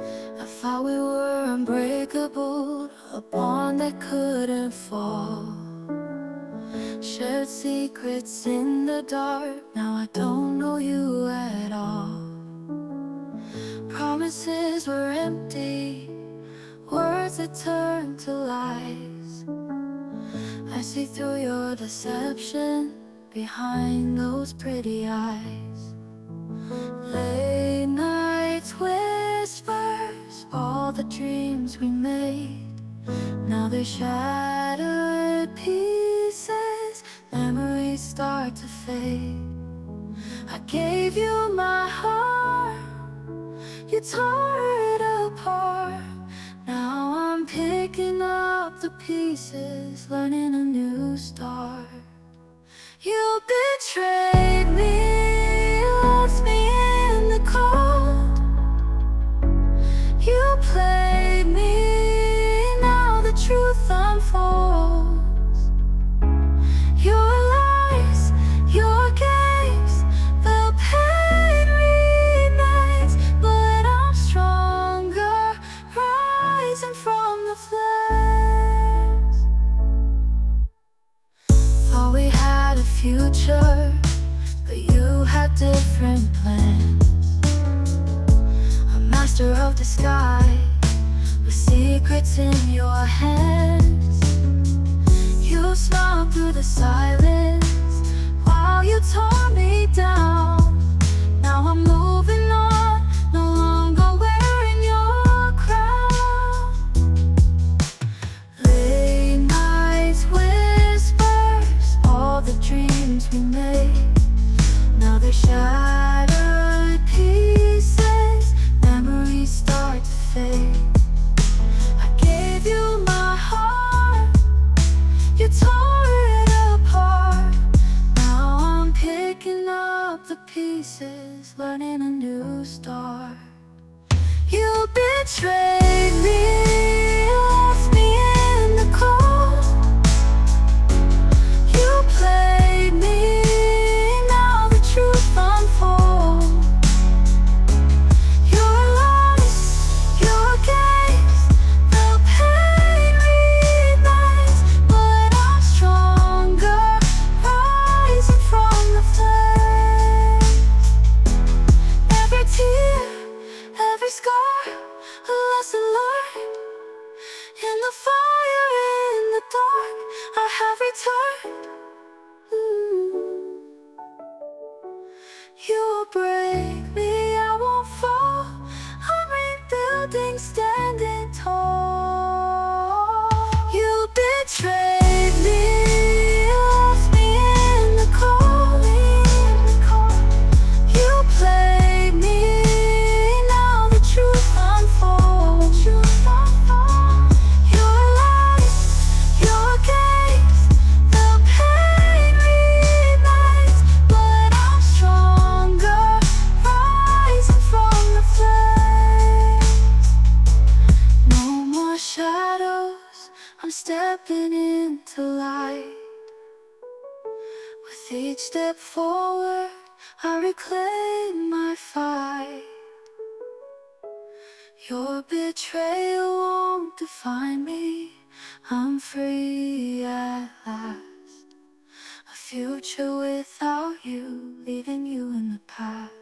I thought we were unbreakable, a bond that couldn't fall. Shared secrets in the dark, now I don't know you at all. Promises were empty, words that turned to lies. I see through your deception, behind those pretty eyes. Late nights whispers, all the dreams we made. Now they're shattered pieces, memories start to fade. I gave you my heart, you tore it apart. Now I'm picking up the pieces, learning a new start. You betrayed me, left me in the cold. You played me, now the truth unfolds. Your lies, your games, the pain remains, but I'm stronger, rising from the flames. Thought we had a future, but you had different plans. A master of disguise, with secrets in your hands. You smiled through the silence, while you tore me down. Now I'm moving on, no longer wearing your crown. Late nights whispers, all the dreams we made. Now they're shattered pieces, memories start to fade. I gave you my heart, you tore it apart. Now I'm picking up the pieces, learning a new start. You betrayed me, left me in the cold. You played me, now the truth unfolds. Your lies, your games, the pain remains, but I'm stronger, rising from the flames. Every tear, every scar, a lesson learned. In the fire, in the dark, I have returned. You will break me, I won't fall. I'm rebuilding, standing tall. You betrayed me, left me in the cold. You played me, now the truth unfolds. Your lies, your games, the pain remains, but I'm stronger, rising from the flames. No more shadows, I'm stepping into light. With each step forward, I reclaim my fight. Your betrayal won't define me, I'm free at last. A future without you, leaving you in the past.